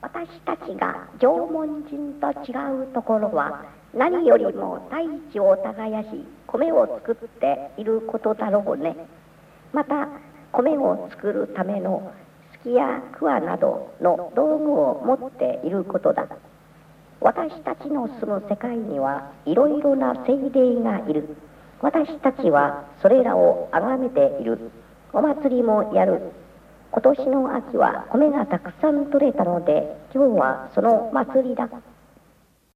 私たちが縄文人と違うところは、何よりも大地を耕し米を作っていることだろうね。また米を作るためのすきやくわなどの道具を持っていることだ。私たちの住む世界にはいろいろな精霊がいる。私たちはそれらを崇めている。お祭りもやる。今年の秋は米がたくさん取れたので、今日はその祭りだ。